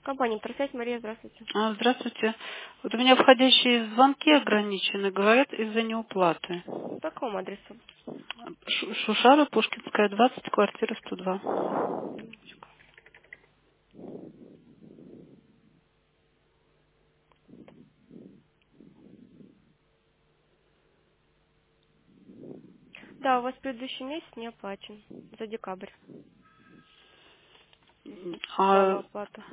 Компания «Интерсвязь», Мария, здравствуйте. Здравствуйте. Вот у меня входящие звонки ограничены, говорят, из-за неуплаты. По какому адресу? Шушара, Пушкинская, 20, квартира 102. Да, у вас предыдущий месяц не оплачен. За декабрь. Встала А оплата.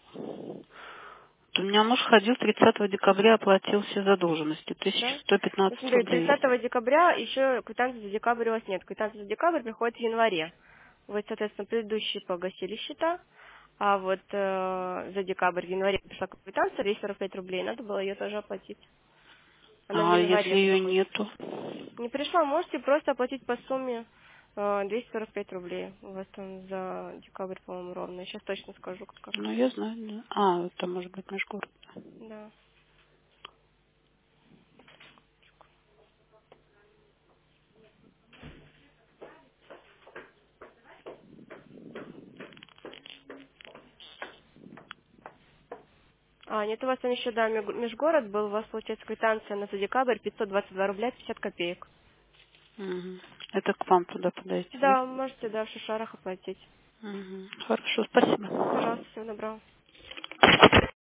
у меня муж ходил 30 декабря, оплатил все задолженности, Да? Ну, 1115 смотри, рублей. 30 декабря еще квитанции за декабрь у вас нет. Квитанция за декабрь приходит в январе. Вы, соответственно, предыдущие погасили счета, а вот за декабрь в январе пришла квитанция 245 рублей. Надо было ее тоже оплатить. Она в А если январе ее приходит. нету? Не пришла, можете просто оплатить по сумме 245 рублей. У вас там за декабрь, по-моему, ровно. Я сейчас точно скажу, Ну, какая. я знаю, да. Это может быть межгород. Да. Нет, у вас там еще, да, межгород был. У вас, получается, квитанция на за декабрь 522 рубля 50 копеек. Мгм. Это к вам туда подойти, да? Да, можете, да, в Шишарах оплатить. Хорошо, спасибо. Пожалуйста, всего доброго.